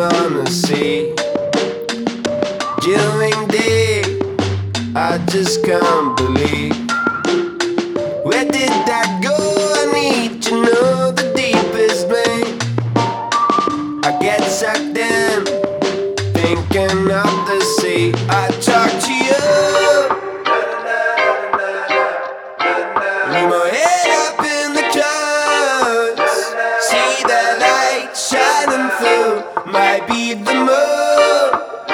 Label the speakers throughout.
Speaker 1: wanna see. During day, I just can't believe. Where did that go? I need to know the deepest vein. I get sucked in, thinking of the sea. I talk to you, leave my head up in the clouds. See the light shining through, might be the moon.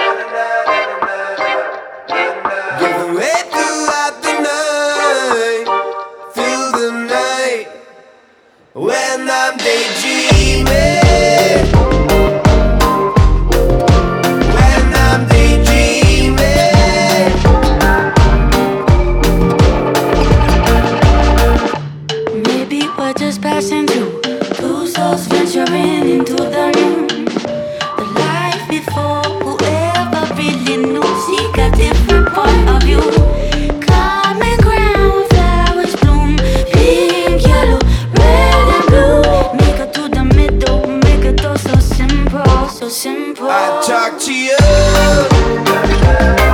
Speaker 1: Give away throughout the night, through the night, when I'm daydreaming.
Speaker 2: Just passing through, two souls venturing into the room. The life before, whoever really knew, seek a different point of view. Common ground, flowers bloom, pink, yellow, red and blue. Make it to the middle, make it all so simple, so simple.
Speaker 1: I talk to you.